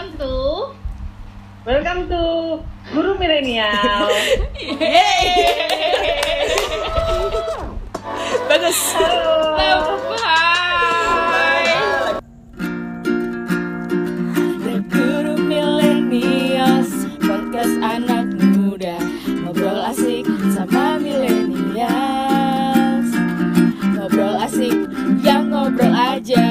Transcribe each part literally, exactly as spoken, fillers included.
welcome to Welcome to Guru Milenial. Bagus. Halo. Bye. The Guru Milenials, podcast anak muda, ngobrol asik sama milenials. Ngobrol asik, yang ngobrol aja.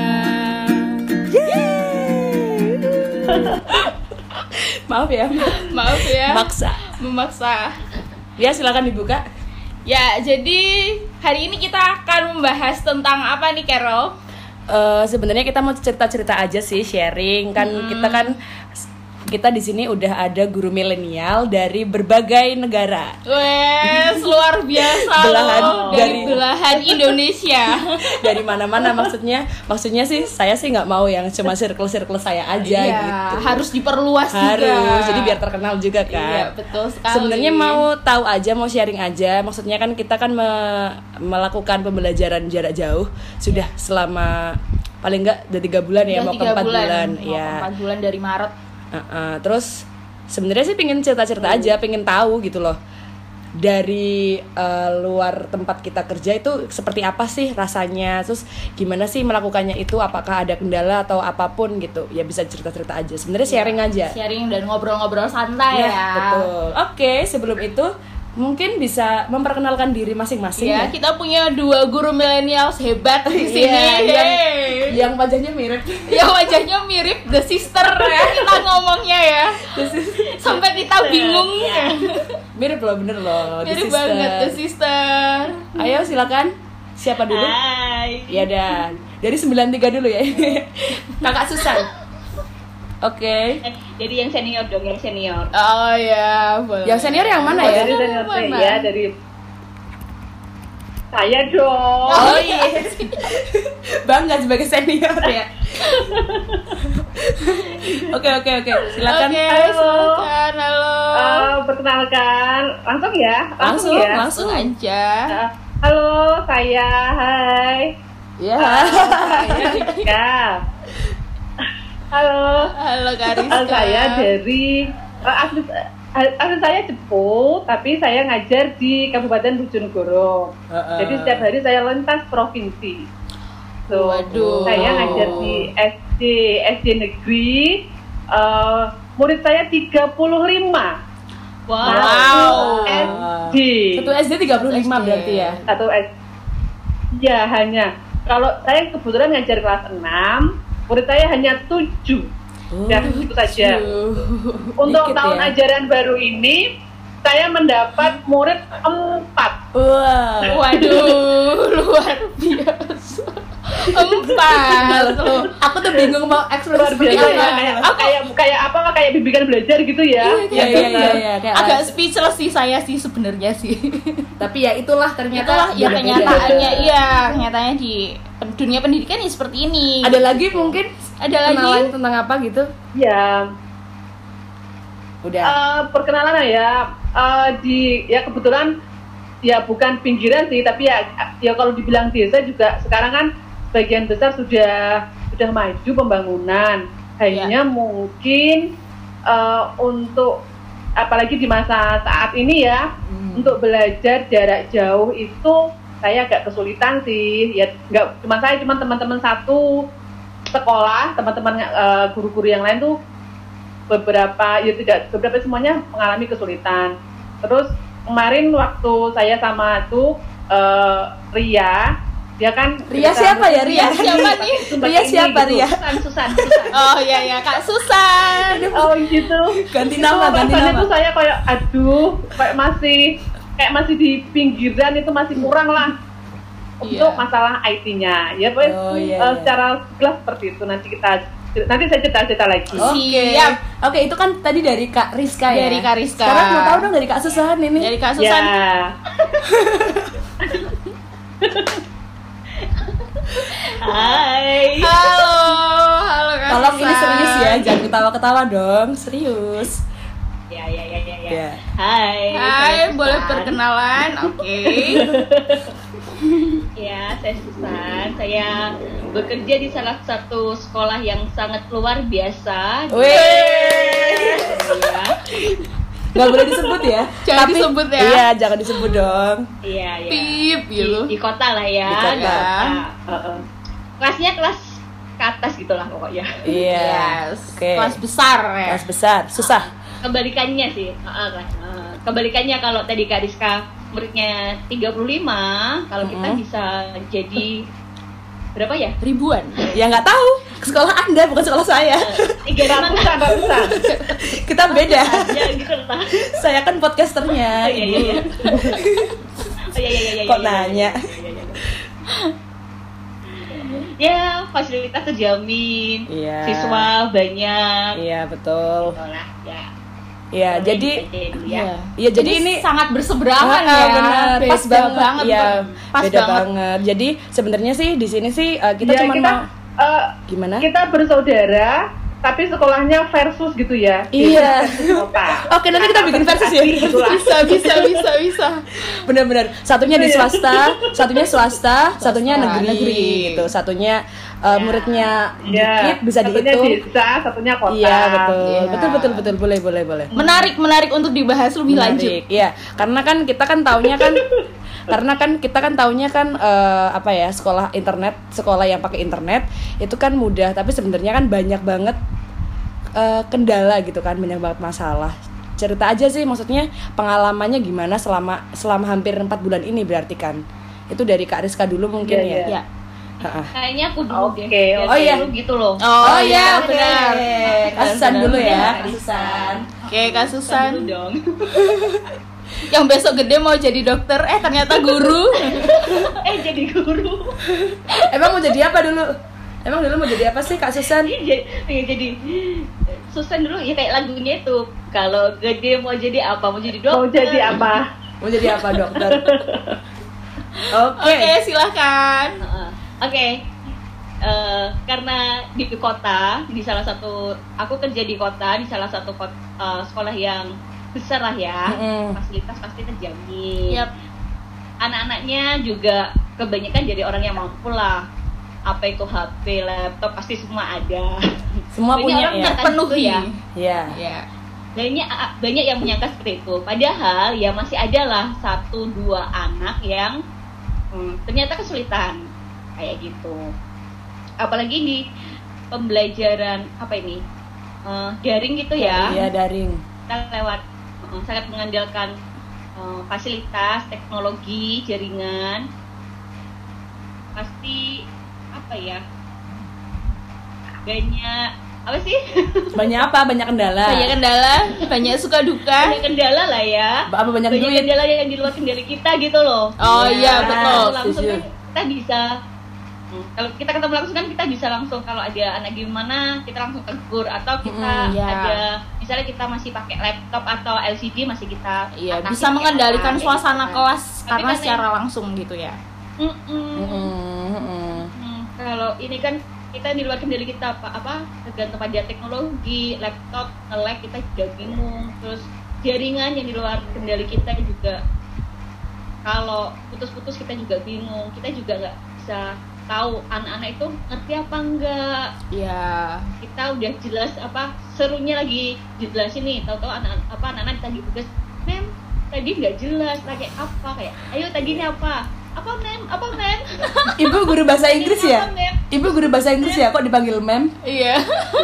Maaf ya, Maaf ya. maksa. Memaksa. Ya silakan dibuka. Ya, jadi hari ini kita akan membahas tentang apa nih, Carol? Uh, sebenarnya kita mau cerita-cerita aja sih, sharing kan. Hmm. Kita kan kita di sini udah ada guru milenial dari berbagai negara. Wes, luar biasa Belahan loh, dari dari- belahan Indonesia. Dari mana-mana maksudnya. Maksudnya sih saya sih nggak mau yang cuma circle-circle saya aja Iya, gitu. harus diperluas Harus. juga. Jadi biar terkenal juga kan. Iya, betul sekali. Sebenarnya mau tahu aja, mau sharing aja. Maksudnya kan kita kan me- melakukan pembelajaran jarak jauh sudah selama paling enggak udah tiga bulan ya, Udah mau ke tiga empat bulan, mau ya. ke empat bulan dari Maret. Uh-uh. Terus sebenarnya sih pengen cerita-cerita aja, pengen tahu gitu loh. Dari uh, luar tempat kita kerja itu seperti apa sih rasanya? Terus gimana sih melakukannya itu? Apakah ada kendala atau apapun gitu? Ya bisa cerita-cerita aja. Sebenarnya sharing aja. Sharing dan ngobrol-ngobrol santai ya. Betul. Oke, sebelum itu mungkin bisa memperkenalkan diri masing-masing Ya, ya. kita punya dua guru milenials hebat di sini. Iya, yang, Hey. yang wajahnya mirip. Yang wajahnya mirip the sister ya kita ngomongnya ya. Sampai kita bingung. Mirip loh, bener loh. The Mirip sister. banget the sister. Ayo silakan. Siapa dulu? Hai. Ya dan dari sembilan tiga dulu ya. Kakak Susan. Oke. Eh, Jadi yang senior dong, yang senior. Oh ya, boleh. Yang senior yang mana Oh, ya? dari senior Mana? saya, dari saya dong. Oh iya. Bangga sebagai senior ya. Oke oke oke. Silakan. Oke, Halo. silakan. Halo. Eh, perkenalkan, langsung ya, Langsung, ya. langsung. aja. Eh, halo, saya, hai. Ya. Saya Rika. Halo. Halo Kariska. Eh, saya dari eh, asli, eh, asli saya Cepu, tapi saya ngajar di Kabupaten Bojonegoro. Uh-uh. Jadi setiap hari saya lintas provinsi. So, Waduh. saya ngajar di S D S D negeri. eh, murid saya tiga puluh lima. Wow. S D. Satu S D tiga puluh lima S D. berarti ya. Satu S. Ya, hanya. Kalau saya kebetulan ngajar kelas enam, murid saya hanya tujuh. Dan itu saja. Untuk Dikit tahun ya. ajaran baru ini, saya mendapat murid empat. Wah. Waduh, luar biasa. Empat loh. Aku tuh bingung mau ekspresi Luar seperti biasa apa. ya, kayak, kayak kayak apa kayak bimbingan belajar gitu ya. Iya iya iya iya. Kayak Agak les. speechless sih saya sih sebenarnya sih. Tapi ya itulah ternyata Itulah ya beda-beda. kenyataannya, iya kenyataannya di dunia pendidikan ya seperti ini. Ada lagi mungkin Ada lagi? kenalan tentang apa gitu? Ya, Udah. eh, perkenalan ya eh, di ya kebetulan ya bukan pinggiran sih, tapi ya ya kalau dibilang desa juga sekarang kan sebagian besar sudah sudah maju pembangunan. Hanya Ya. mungkin eh, untuk apalagi di masa saat ini ya, Hmm. untuk belajar jarak jauh itu saya agak kesulitan sih. Ya nggak cuma saya, cuma teman-teman satu sekolah, teman-teman eh, guru-guru yang lain tuh beberapa ya tidak beberapa semuanya mengalami kesulitan. Terus kemarin waktu saya sama tuh eh, Ria, dia kan Ria siapa ya Ria? Ria siapa nih? Ria siapa Ria? Susan, Susan, Susan. Oh iya ya Kak Susan. Oh gitu. Ganti Itu nama, ganti rasanya nama. tuh saya kayak aduh, kayak masih kayak masih di pinggiran, itu masih kurang lah untuk Iya. masalah I T-nya. Ya pokoknya Oh, iya, eh, iya. secara sekilas seperti itu. Nanti kita nanti saya cerita-cerita lagi. Oke. Siap. Oke, itu kan tadi dari Kak Rizka ya. Dari Kak Rizka. Sekarang mau tahu dong dari Kak Susan ini. Dari Kak Susan. Ya. Hai. Halo, halo Kak Tolong ini Susan. serius ya, jangan ketawa-ketawa dong, serius. Ya ya ya ya ya. Ya. Hai. Hai, saya boleh Susan. perkenalan? Oke. Ya, saya Susan. Saya bekerja di salah satu sekolah yang sangat luar biasa. Wih. Nggak boleh disebut ya. Jangan disebut ya. Iya, jangan disebut dong. Iya, iya. Pip Di, gitu. di kota lah ya. Di kota. Di kota. Heeh. Kelasnya kelas ke atas gitulah pokoknya. Iya. Yes. Oke. Kelas besar ya. Kelas besar, susah. Kebalikannya sih. Heeh, kelas. Heeh. Kebalikannya kalau tadi Kak Rizka muridnya tiga puluh lima, kalau kita Mm-mm. bisa jadi berapa ya? Ribuan. Ya nggak tahu. Sekolah Anda bukan sekolah saya. Tiga ratusan, ratusan. Kita beda. Ya gitu lah. Saya kan podcasternya. Oh, iya, iya, iya. Oh, iya, iya, iya, iya, Kok iya, nanya? iya, iya, iya, iya. Ya, fasilitas terjamin. Iya. Siswa banyak. Iya betul. Gitu lah, ya. Iya, Boleh jadi dibaca dulu ya. Iya, jadi ini sangat berseberangan Ah, ya. benar, Beda pas banget, banget. ya, Pas beda banget. banget. Jadi sebenarnya sih di sini sih uh, kita Ya, cuma kita, mau eh, gimana? kita bersaudara, tapi sekolahnya versus gitu ya. Iya. Versus kota. Oke, nanti kita bikin versus ya. Bisa, bisa, bisa, bisa. Benar-benar. Satunya di swasta, satunya swasta, satunya Swasta, negeri, negeri. gitu. Satunya uh, muridnya Ya, dikit bisa satunya dihitung. desa, satunya kota. Iya, betul. Iya. Betul, betul, betul. Boleh, boleh, boleh. Menarik, menarik untuk dibahas lebih lanjut. Menarik. Iya, karena kan kita kan taunya kan karena kan kita kan taunya kan eh, apa ya, sekolah internet, sekolah yang pakai internet itu kan mudah, tapi sebenarnya kan banyak banget eh, kendala gitu kan, banyak banget masalah. Cerita aja sih, maksudnya pengalamannya gimana selama selama hampir empat bulan ini berarti kan. Itu dari Kak Rizka dulu mungkin Iya, ya. iya. Ya. Ha-ha. Kayaknya aku dulu Oh, deh. iya. Biar kayak dulu gitu loh. Oh, iya, benar. Kasusan Benar, dulu ya, benar. kasusan. Oke, Kak Susan. Dulu dong. Yang besok gede mau jadi dokter, eh ternyata guru. eh jadi guru. Emang mau jadi apa dulu? Emang dulu mau jadi apa sih Kak Susan? Ini jadi, pengen jadi Susan dulu ya kayak lagunya itu. Kalau gede mau jadi apa? Mau jadi dokter. Mau jadi apa? Mau jadi apa dokter? Oke. Oke, silakan. Heeh. Oke. Eh, karena di kota, di salah satu aku kerja di kota, di salah satu kot- eh, sekolah yang besar lah ya. Mm-mm. Fasilitas pasti terjamin. Yap. Anak-anaknya juga kebanyakan jadi orang yang mampu lah. Apa itu H P, laptop pasti semua ada. Semua Banyak punya orang ya. menyangka Penuhi. gitu ya. Iya. Ya. Banyak banyak yang menyangka seperti itu. Padahal ya masih ada lah satu dua anak yang hmm, ternyata kesulitan kayak gitu. Apalagi di pembelajaran apa ini eh, daring gitu ya. Iya, daring. Kita lewat eh, sangat mengandalkan eh, fasilitas, teknologi, jaringan. Pasti apa ya? Banyak apa sih? Banyak apa? Banyak kendala. Banyak kendala, banyak suka duka. Banyak kendala lah ya. Apa banyak, Banyak duit? kendala yang di luar kendali kita gitu loh. Oh Ya, iya, betul. Langsung setuju. kan kita bisa hmm, kalau kita ketemu langsung kan kita bisa langsung kalau ada anak gimana kita langsung tegur atau kita Mm, ya. ada misalnya kita masih pakai laptop atau L C D masih kita Iya, atakin bisa kayak mengendalikan apa, suasana gitu kan. kelas Tapi karena kan secara langsung gitu ya. Mm-mm. Mm-mm, mm-mm. Hmm, kalau ini kan kita di luar kendali kita apa apa tergantung pada teknologi laptop nge-lag kita juga bingung terus jaringan yang di luar kendali kita juga kalau putus-putus kita juga bingung kita juga nggak bisa tahu anak-anak itu ngerti apa enggak Iya. kita udah jelas apa serunya lagi dijelasin nih tahu-tahu anak apa anak-anak tadi tugas mem tadi nggak jelas kayak apa kayak ayo tadi ini apa apa mem apa mem Ibu guru bahasa Inggris Ini ya? apa, Mem? Ibu guru bahasa Inggris ya? Kok dipanggil mem? Iya.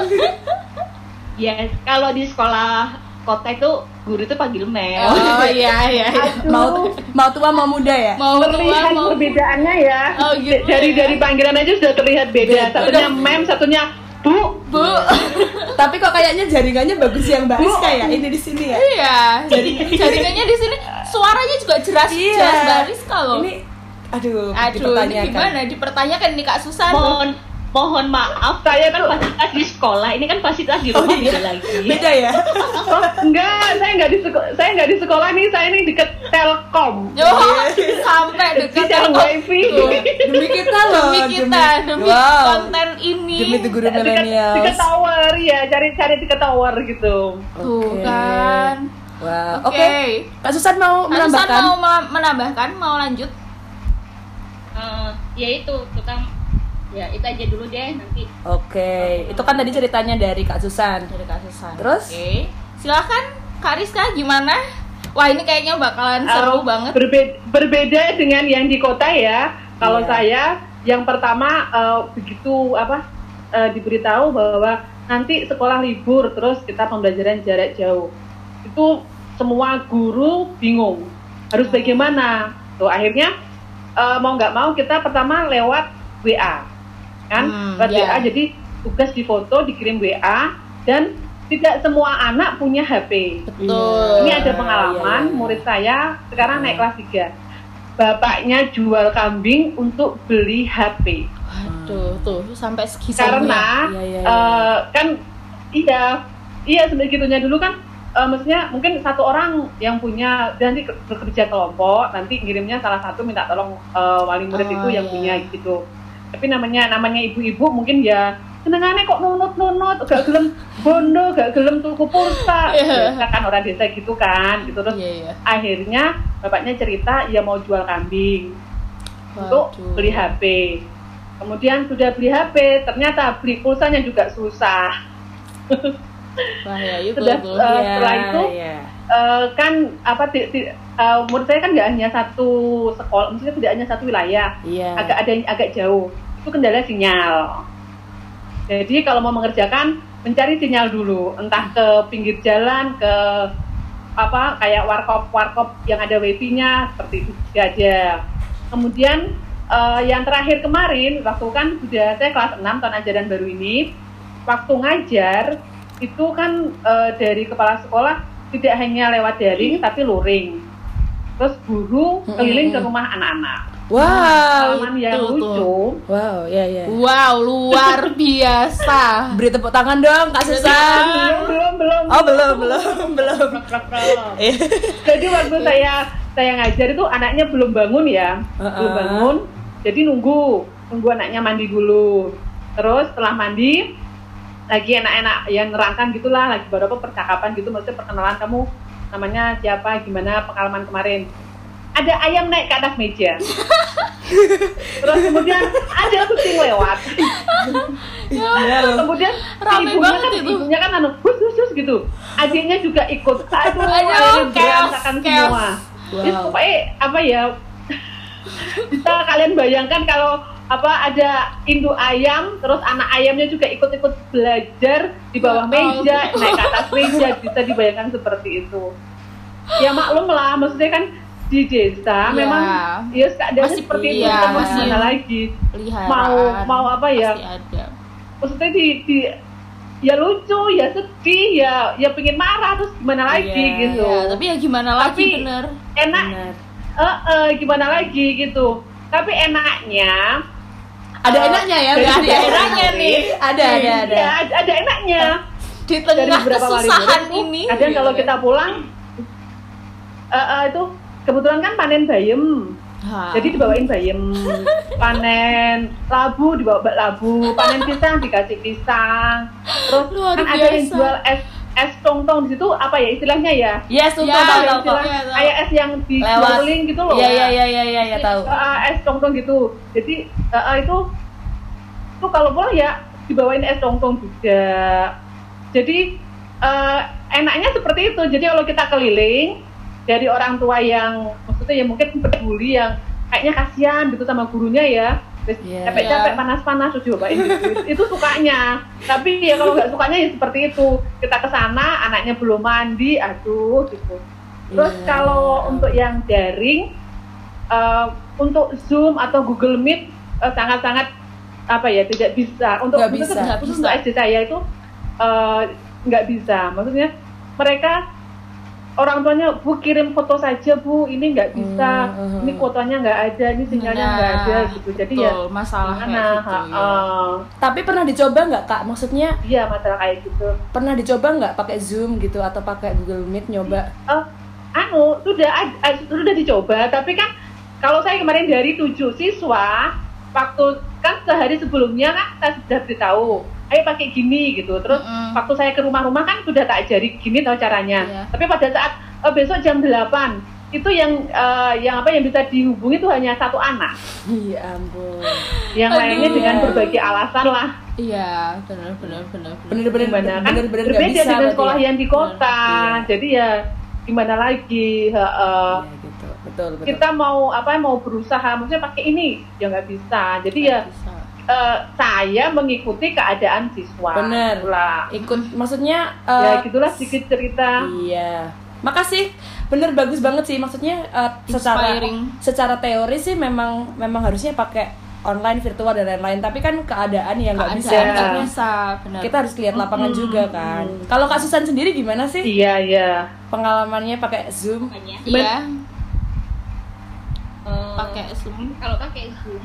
Ya, kalau di sekolah kota itu guru itu panggil mem. Oh iya iya. iya. Mau mau tua mau muda ya? Mau tua Terlihat mau perbedaannya ya. Oh, gitu dari ya. dari panggilan aja sudah terlihat beda. Beda. Satunya mem, satunya bu. Bu. Tapi kok kayaknya jaringannya bagus yang Mbak Rizka ya? Ini di sini ya? Iya. Jadi jaringannya di sini suaranya juga jelas Iya. jelas bariska loh. Ini aduh, Aduh, ini dipertanyakan. gimana? Dipertanyakan nih Kak Susan. Mohon mohon maaf, saya kan fasilitas di sekolah, ini kan fasilitas di rumah Oh, iya. beda lagi. Beda ya? Oh, enggak, saya enggak di sekolah, saya enggak di sekolah nih, saya ini deket Telkom. Oh, sampai dekat Siaran Telkom. wifi. Tuh. Demi kita loh. Demi kita, demi wow. konten ini. Demi The Guru Dekat, Millennials. deket tower ya, cari-cari deket tower gitu. Tuh Oke. kan. Wow. Oke. Oke. Kak Susan mau Kak Susan menambahkan? mau mela- menambahkan, mau lanjut? Eh, ya itu tukang ya itu aja dulu deh nanti. Oke. Itu kan tadi ceritanya dari Kak Susan. Dari Kak Susan. Terus? Oke. Silakan Kak Rizka gimana? Wah ini kayaknya bakalan seru Uh, banget. berbe- berbeda dengan yang di kota ya. Kalau Iya. saya yang pertama uh, begitu apa uh, diberitahu bahwa nanti sekolah libur terus kita pembelajaran jarak jauh. Itu semua guru bingung harus bagaimana. Tuh akhirnya uh, mau nggak mau kita pertama lewat W A kan, Hmm, lewat iya. W A. Jadi tugas difoto dikirim W A dan tidak semua anak punya H P. Betul. Ini ada Iya, pengalaman iya, iya. murid saya sekarang naik kelas tiga. Bapaknya jual kambing untuk beli H P. Waduh, tuh sampai segitu. Karena Iya, iya, iya. eh, kan iya, iya sebegitunya dulu kan eh, maksudnya mungkin satu orang yang punya dan nanti ke- bekerja kelompok, nanti ngirimnya salah satu minta tolong eh, wali murid Oh, itu yang iya. punya gitu. Tapi namanya namanya ibu-ibu mungkin ya senengannya kok nunut-nunut, gak gelem bondo, gak gelem tuku pulsa. Iya. Biasa kan orang desa gitu kan, gitu terus Iya, iya. akhirnya bapaknya cerita ya mau jual kambing untuk Waduh. beli H P. Kemudian sudah beli H P, ternyata beli pulsanya juga susah. Wah ya itu Sudah, tuh. eh, Iya, setelah itu, iya. Eh, kan apa ti- ti- eh, menurut saya kan nggak hanya satu sekolah, maksudnya tidak hanya satu wilayah, Iya. agak ada yang agak jauh. Itu kendala sinyal. Jadi kalau mau mengerjakan mencari sinyal dulu, entah ke pinggir jalan, ke apa kayak warkop warkop yang ada wifi-nya seperti itu aja. Kemudian eh, yang terakhir kemarin waktu kan sudah saya kelas enam tahun ajaran baru ini, waktu ngajar itu kan eh, dari kepala sekolah tidak hanya lewat daring tapi luring. Terus guru keliling ke rumah anak-anak. Wow. Pengalaman yang itu lucu. tuh. Wow, ya ya. Wow, luar biasa. Beri tepuk tangan dong Kak Susan. Belum, belum, belum. Oh, belum, belum, belum. Iya. Jadi waktu saya saya ngajar itu anaknya belum bangun ya, Uh-uh. belum bangun. Jadi nunggu, nunggu anaknya mandi dulu. Terus setelah mandi, lagi enak-enak yang nerangkan gitulah, lagi beberapa percakapan gitu, maksudnya perkenalan kamu namanya siapa, gimana pengalaman kemarin. Ada ayam naik ke atas meja. Terus kemudian ada kucing lewat. Kemudian Rame ibunya banget kan, itu. ibunya kan anu, hus hus hus gitu. Adiknya juga ikut. Aduh, Aduh, akhirnya chaos, berantakan chaos. semua. Wow. Jadi pokoknya apa ya? Bisa kalian bayangkan kalau apa ada induk ayam, terus anak ayamnya juga ikut-ikut belajar di bawah Oh. meja, naik ke atas meja, bisa dibayangkan seperti itu. Ya maklum lah, maksudnya kan di desa Ya. memang ya keadaannya Masih- seperti itu, iya, kita mau masih- gimana lagi? Peliharaan. Mau mau apa ya? Pasti ada. Maksudnya di, di ya lucu, ya sedih, ya ya pengen marah terus gimana lagi Iya, gitu. Ya, tapi ya gimana lagi Tapi- bener. Enak, Benar. eh eh, gimana lagi gitu. Tapi enaknya Ada eh, enaknya ya, dari nggak ada beberapa enaknya murid, nih. Ada, ada, ada. Ya, ada, ada enaknya. Di Dari tengah beberapa wali kesusahan murid tuh, ini. kadang kalau gitu kita pulang, eh eh, itu kebetulan kan panen bayem. ya. Jadi dibawain bayem, panen labu dibawa labu, panen pisang dikasih pisang. Terus Luar kan ada yang biasa. jual es es tong-tong di situ apa ya istilahnya ya? Yes, tuh Ya, tahu tahu yang tahu. Istilah Iya, tahu. kayak es yang Lewat. dijualin gitu loh. Iya, iya, iya, iya, iya, ya, tahu. Eh, es tong-tong gitu. Jadi eh, eh, itu tuh kalau pulang ya dibawain es tong-tong juga. Jadi eh, enaknya seperti itu. Jadi kalau kita keliling dari orang tua yang maksudnya ya mungkin peduli yang kayaknya kasihan gitu sama gurunya ya. Terus Iya. capek-capek Iya. panas-panas terus dibawain gitu. Itu sukanya. Tapi ya kalau nggak sukanya ya seperti itu. Kita ke sana anaknya belum mandi, aduh gitu. Terus Iya. kalau untuk yang daring eh, untuk Zoom atau Google Meet eh, sangat-sangat apa ya tidak bisa untuk Nggak khusus- bisa. khusus untuk S D saya itu eh, nggak bisa. Maksudnya mereka orang tuanya Bu kirim foto saja Bu, ini nggak bisa, Hmm, hmm, ini kuotanya nggak ada, ini sinyalnya nggak ada gitu. Jadi ya betul, masalah kayak gimana? gitu. Ha, Ya. eh, Tapi pernah dicoba nggak Kak? Maksudnya iya masalah kayak gitu. pernah dicoba nggak pakai Zoom gitu atau pakai Google Meet nyoba? Eh, anu sudah ad- eh, sudah dicoba, tapi kan kalau saya kemarin dari tujuh siswa waktu kan sehari sebelumnya kan saya sudah beritahu ayo pakai gini gitu, terus Mm-mm. waktu saya ke rumah-rumah kan sudah tak ajari gini tahu caranya. Iya. Tapi pada saat eh, besok jam delapan itu yang eh, yang apa yang bisa dihubungi itu hanya satu anak, Iya ampun. yang Aduh. lainnya dengan berbagai alasan lah Iya, benar benar benar. Bener-bener Gimana kan bener-bener nggak berbeda bisa dengan berarti sekolah ya? yang di kota. Iya. Jadi ya gimana lagi? heeh. Iya, gitu. Betul, betul. Kita mau apa mau berusaha maksudnya pakai ini ya nggak bisa. Jadi ya Bisa. eh, saya mengikuti keadaan siswa. Bener. Lah. Ikut maksudnya Ya eh, gitulah sedikit cerita. Iya. Makasih. Bener bagus banget sih maksudnya eh, secara Inspiring. secara teori sih memang memang harusnya pakai online virtual dan lain-lain tapi kan keadaan yang nggak bisa. Keadaan nggak Iya. bisa, benar. Kita harus lihat lapangan juga kan. Kalau Kak Susan sendiri gimana sih Iya iya. pengalamannya pakai Zoom? Makanya, Iya. eh, Pakai Zoom. kalau pakai Zoom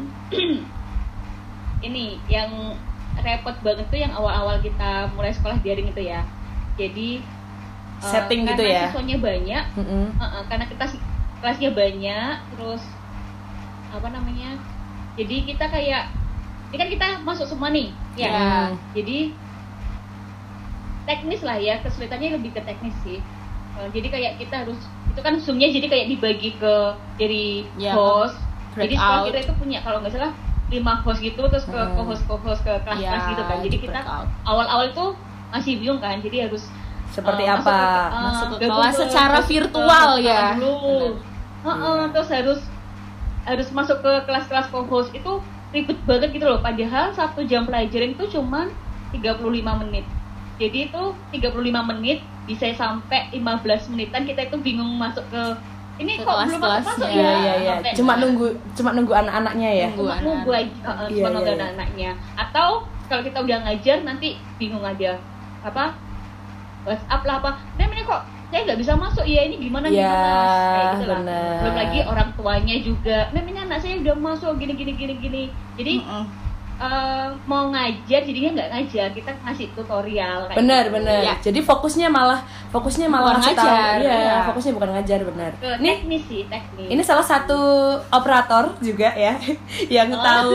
ini yang repot banget tuh yang awal-awal kita mulai sekolah daring itu ya. Jadi eh, Setting gitu karena ya? siswanya banyak, Mm-mm. eh, eh, karena kita si- kelasnya banyak, terus apa namanya? Jadi kita kayak ini kan kita masuk semua nih, ya. Ya. Jadi teknis lah ya, kesulitannya lebih ke teknis sih. Eh, jadi kayak kita harus itu kan zoomnya jadi kayak dibagi ke dari Ya, host. Jadi sekolah breakout. kita itu punya kalau nggak salah lima host gitu terus ke Hmm. co-host co-host ke kelas-kelas Ya, gitu kan. Jadi di kita breakout. awal-awal itu masih bingung kan. Jadi harus Seperti eh, apa? masuk ke, eh, Masuk ke gabung kelas ke- secara ke- virtual ke- ya. Dulu. Benar. Heeh, terus harus harus masuk ke kelas-kelas co-host itu ribet banget gitu loh. Padahal satu jam pelajaran itu cuma tiga puluh lima menit. Jadi itu tiga puluh lima menit bisa sampai lima belas menitan kita itu bingung masuk ke ini Ke kok belum kelas-kelasnya. masuk Iya ya. iya iya. Sampai- Cuma nunggu cuma nunggu anak-anaknya ya. Nunggu. cuma nunggu aja, heeh, Iya, cuma nunggu iya, iya. anak-anaknya. Atau kalau kita udah ngajar nanti bingung aja apa WhatsApp lah apa. Nah ini kok saya nggak bisa masuk ya ini gimana Iya, gimana kayak gitu lah. bener. Belum lagi orang tuanya juga. Memangnya anak saya udah masuk gini gini gini gini. Jadi Mm-mm. eh, mau ngajar jadinya nggak ngajar kita ngasih tutorial. kayak Benar gitu. benar. Ya. Jadi fokusnya malah fokusnya malah Bukan ngasih tahu. ngajar, Iya, iya. fokusnya bukan ngajar benar. Ke Nih teknis sih teknis. ini salah satu operator juga ya yang Oh. tahu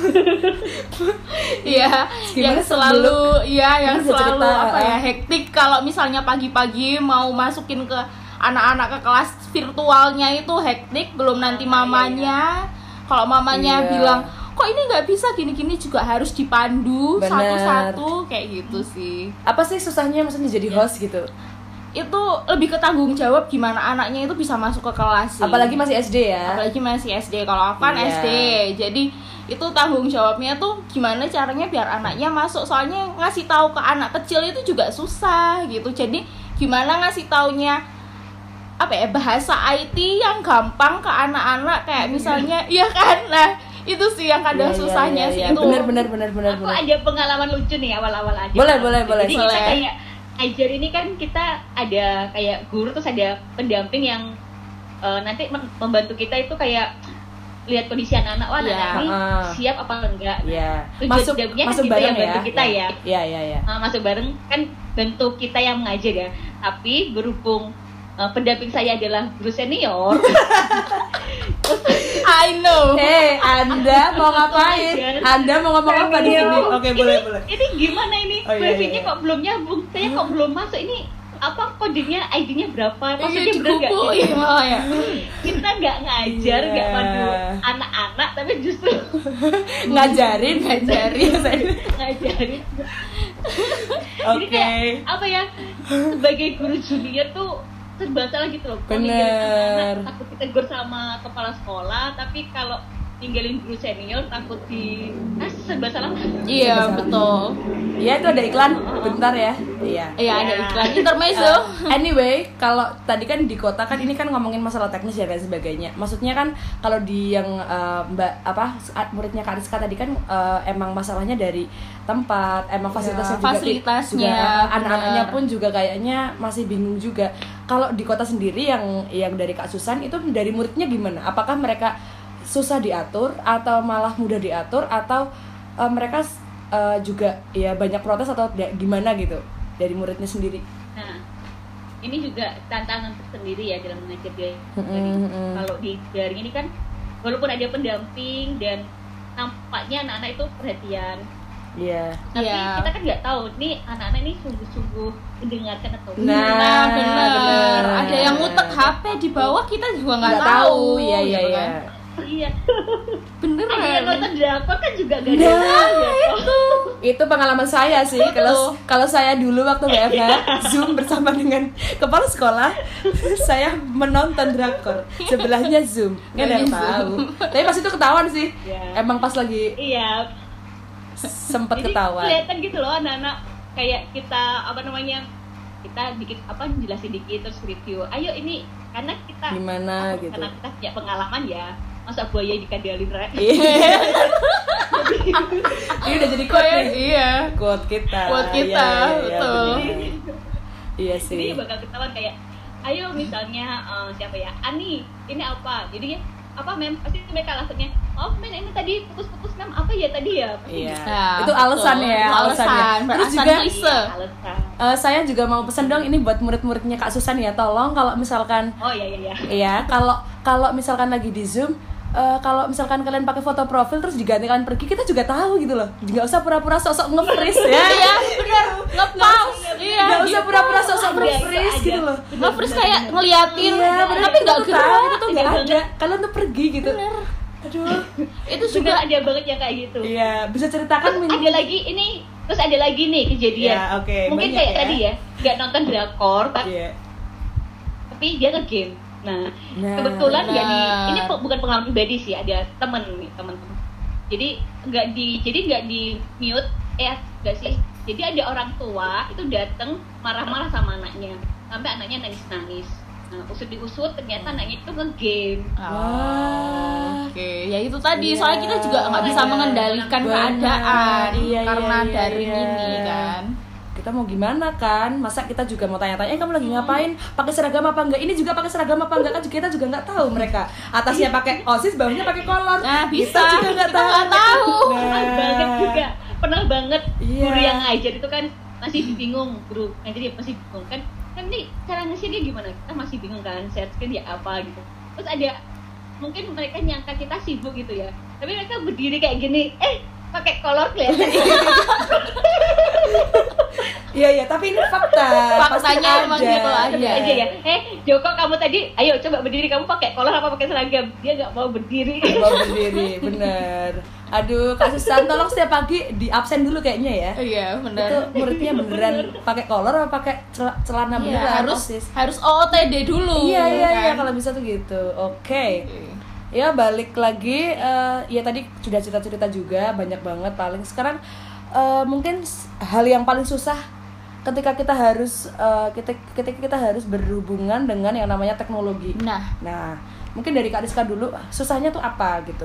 Iya, Gimana yang selalu, iya yang Bisa selalu cerita, apa ya uh. hektik kalau misalnya pagi-pagi mau masukin ke anak-anak ke kelas virtualnya itu hektik, belum nanti mamanya. Kalau mamanya Iya. bilang kok ini nggak bisa gini-gini juga harus dipandu Bener. satu-satu kayak gitu sih. apa sih susahnya maksudnya jadi host gitu. Itu lebih ke tanggung jawab gimana anaknya itu bisa masuk ke kelas sih. Apalagi masih S D ya. apalagi masih S D. Kalau aku kan Iya. S D, jadi itu tanggung jawabnya tuh gimana caranya biar anaknya masuk, soalnya ngasih tahu ke anak kecil itu juga susah gitu. Jadi gimana ngasih taunya apa ya bahasa I T yang gampang ke anak-anak kayak misalnya iya kan, nah itu sih yang kadang Iya, iya, susahnya iya, sih iya. itu. Bener bener bener bener Aku bener. ada pengalaman lucu nih awal-awal aja. Boleh, boleh, boleh. Jadi kita Boleh. kayak ajar ini kan kita ada kayak guru terus ada pendamping yang eh, nanti mem- membantu kita itu kayak lihat kondisi anak-anak wah Iya. anak ini Ah. siap apa enggak. Iya. Tujuan Masuk pendampingnya kan masuk kita bareng yang bantu ya. kita ya. Iya iya iya. Nah, masuk bareng kan bentuk kita yang mengajar ya. Tapi berhubung eh, pendamping saya adalah guru senior. I know. Eh, Anda mau ngapain? Anda mau ngomong apa di sini? Oke, boleh, ini, boleh. Ini gimana ini? Oh, iya, Wifi-nya iya. kok belum nyambung? Saya kok belum masuk ini? Apa kodenya I D-nya berapa? Ini Maksudnya bener nggak? dikupu Jadi, ya malah ya. kita nggak ngajar, nggak Iya. pandu anak-anak, tapi justru Ngajarin, ngajarin. ngajarin. Jadi Oke. kayak apa ya? Sebagai guru junior tuh serba salah gitu loh. Kalau Bener. ninggalin anak-anak takut ditegur sama kepala sekolah, tapi kalau ninggalin guru senior takut di ah, serba salah. Iya betul. Iya, itu ada iklan. Bentar ya. Iya. Iya ada Ya. iklan intermezzo. Uh, anyway, kalau tadi kan di kota kan ini kan ngomongin masalah teknis ya dan sebagainya. Maksudnya kan kalau di yang uh, Mbak apa muridnya Kak Rizka tadi kan uh, emang masalahnya dari tempat, emang fasilitasnya juga fasilitasnya, juga, uh, anak-anaknya benar. pun juga kayaknya masih bingung juga. Kalau di kota sendiri yang yang dari Kak Susan itu dari muridnya gimana? Apakah mereka susah diatur atau malah mudah diatur atau uh, mereka uh, juga ya banyak protes atau da- gimana gitu dari muridnya sendiri? Nah, ini juga tantangan tersendiri ya dalam mengajar dia. Mm-mm. Kalau di daring ini kan walaupun ada pendamping dan nampaknya anak-anak itu perhatian, Iya. tapi Iya. kita kan nggak tahu nih anak-anak ini sungguh-sungguh mendengarkan atau Nah, Nah, bener. bener. Ada yang ngutek H P di bawah kita juga nggak Nggak tahu. tahu, iya iya gitu iya. kan. Iya. Beneran. Akhirnya nonton drakor kan juga gak ada. Nah, itu. Itu pengalaman saya sih. Kalau kalau saya dulu waktu W F H Zoom bersama dengan kepala sekolah, saya menonton drakor. Sebelahnya Zoom. Nggak ada yang tahu. Tapi pas itu ketahuan sih. Ya. Emang pas lagi Iya. sempet Jadi ketahuan. kelihatan gitu loh anak-anak kayak kita apa namanya kita dikit apa jelasin dikit terus review. Ayo ini karena kita Gimana apa, gitu. karena kita punya pengalaman ya. Masa buaya dikadalin rek. Iya. Ini udah jadi quote nih. Iya. Quote kita. Quote kita, Iya, iya, iya, betul. bener. Iya Jadi sih. bakal ketahuan kayak ayo misalnya eh, siapa ya Ani ini apa jadi apa mem pasti mereka alasannya oh men ini tadi putus-putus nam apa ya tadi ya pasti Iya. gitu. Nah, Itu alasan betul. ya, Itu alasannya. alasan. Terus Alasan juga klise. Iya, alasan. Eh, saya juga mau pesan dong ini buat murid-muridnya Kak Susan ya, tolong kalau misalkan Oh iya iya iya. iya kalau kalau misalkan lagi di Zoom, eh, kalau misalkan kalian pakai foto profil terus diganti kalian pergi, kita juga tahu gitu loh. Nggak usah pura-pura sosok nge-freeze ya. Iya, bener. Nge-pause. Iya. Nggak usah pura-pura sosok Ada, nge-freeze ada. gitu loh. Nge-freeze kayak ngeliatin, Iya, bener. tapi nggak Kita gerak. tahu itu nggak Iya, ada. Kalian tuh pergi gitu. Aduh. Itu Juga juga ada banget yang kayak gitu. Iya, bisa ceritakan Terus Min? ada lagi ini terus ada lagi nih kejadian. Ya, oke, Mungkin banyak kayak ya. tadi ya, nggak nonton drakor tapi, Iya. tapi dia nge-game. Nah, Nah, kebetulan nggak di benar. ini pe- bukan pengalaman pribadi sih, ada temen nih, temen-temen. Jadi nggak di jadi nggak di mute eh nggak sih. Jadi ada orang tua itu datang marah-marah sama anaknya, sampai anaknya nangis-nangis. Nah, usut diusut ternyata anaknya itu nge-game. Wah. Oke, ya itu tadi. Iya. Soalnya kita juga nggak bisa Iya. mengendalikan Benar. keadaan Iya, karena iya, iya, daring iya. ini kan. Kita mau gimana kan? Masa kita juga mau tanya-tanya, eh kamu lagi ngapain? Pakai seragam apa enggak? Ini juga pakai seragam apa enggak? Kan kita juga nggak tahu mereka. Atasnya pakai OSIS, bawahnya pakai kolor. Nah, bisa. Kita juga nggak Kita tahu. nggak tahu. Pernah banget juga pernah banget Iya. guru yang ngajar itu kan masih bingung guru ngajar dia masih bingung kan kan nih cara ngasihnya gimana kita masih bingung kan search kan ya apa gitu terus ada mungkin mereka nyangka kita sibuk gitu ya tapi mereka berdiri kayak gini eh pakai kolor kelihatan Iya iya, tapi ini fakta. Faktanya emang Pasti gitu ada. aja. aja ya eh Joko kamu tadi ayo coba berdiri kamu pakai kolor apa pakai seragam dia nggak mau berdiri Mau berdiri, bener. Aduh, Kak Susan, tolong setiap pagi di absen dulu kayaknya ya. Iya, Itu benar. muridnya beneran pakai kolor apa pakai cel- celana Iya, beneran? harus OSIS? harus O O T D dulu. Iya iya iya, kan? kalau bisa tuh gitu. Oke. Oke. Ya balik lagi, eh, ya tadi sudah cerita-cerita juga banyak banget. Paling sekarang eh, mungkin s- hal yang paling susah ketika kita harus eh, kita ketika kita harus berhubungan dengan yang namanya teknologi. Nah, Nah, mungkin dari Kak Rizka dulu, susahnya tuh apa gitu?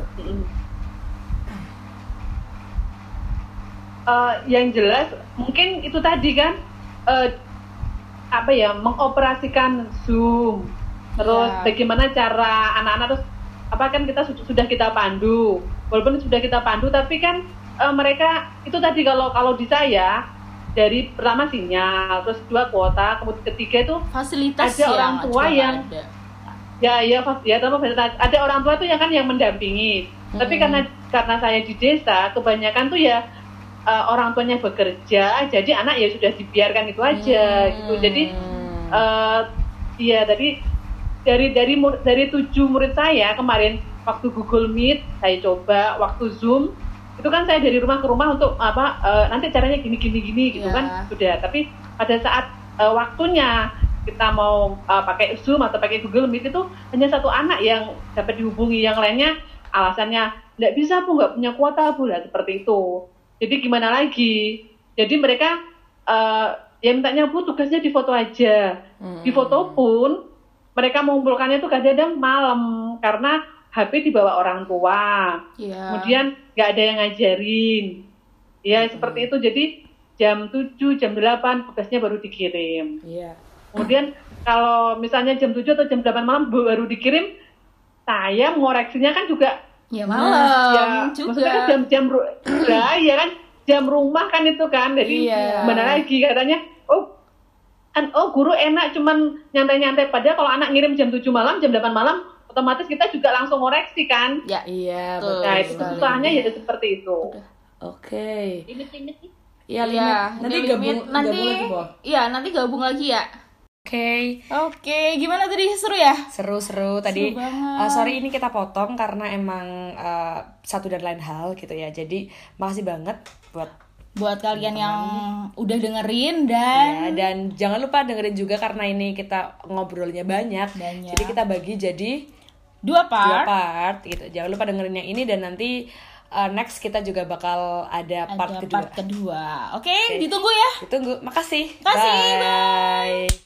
Eh, yang jelas mungkin itu tadi kan eh, apa ya mengoperasikan Zoom terus Iya. bagaimana cara anak-anak terus apa kan kita su- sudah kita pandu walaupun sudah kita pandu tapi kan eh, mereka itu tadi kalau kalau di saya dari pertama sinyal terus dua kuota kemudian ketiga itu fasilitas Ada orang yang tua juga yang- ada. ya ya pas ya tapi ada orang tua tuh yang kan yang mendampingi tapi Hmm. karena karena saya di desa kebanyakan tuh ya uh, orang tuanya bekerja jadi anak ya sudah dibiarkan itu aja gitu jadi uh, ya tadi dari dari mur- dari tujuh murid saya kemarin waktu Google Meet saya coba waktu Zoom itu kan saya dari rumah ke rumah untuk apa uh, nanti caranya gini gini gini gitu Ya. kan sudah tapi pada saat uh, waktunya kita mau uh, pakai Zoom atau pakai Google Meet itu hanya satu anak yang dapat dihubungi yang lainnya alasannya nggak bisa bu nggak punya kuota bu lah seperti itu jadi gimana lagi jadi mereka uh, ya mintanya bu tugasnya di foto aja di foto pun mereka mengumpulkannya itu kadang-kadang malam karena H P dibawa orang tua Iya. kemudian nggak ada yang ngajarin ya seperti itu jadi jam tujuh jam delapan tugasnya baru dikirim Iya. kemudian kalau misalnya jam tujuh atau jam delapan malam baru dikirim saya mengoreksinya kan juga Ya ya malam maksudnya kan juga. jam-jam ru- lah ya kan jam rumah kan itu kan jadi Iya. mana lagi katanya oh kan oh guru enak cuman nyantai-nyantai padahal kalau anak ngirim jam tujuh malam jam delapan malam otomatis kita juga langsung ngoreksi kan Ya, Iya, Betul. nah betul itu sekali. susahnya ya seperti itu Oke. limit-limit nih Iya, Iya, limit. Nanti limit. gabung nanti gabung lagi, Bo. Iya, nanti gabung lagi ya. Oke, Oke, gimana tadi, seru ya? seru-seru tadi. Seru banget. Uh, sorry ini kita potong karena emang uh, satu dan lain hal gitu ya. Jadi makasih banget buat Buat kalian yang udah dengerin dan ya, dan jangan lupa dengerin juga karena ini kita ngobrolnya banyak. Banyak. Jadi kita bagi jadi dua dua part. part gitu. Jangan lupa dengerin yang ini dan nanti uh, next kita juga bakal ada part Ada kedua. part kedua. Oke, ditunggu ya. Ditunggu. Makasih. Makasih, Bye.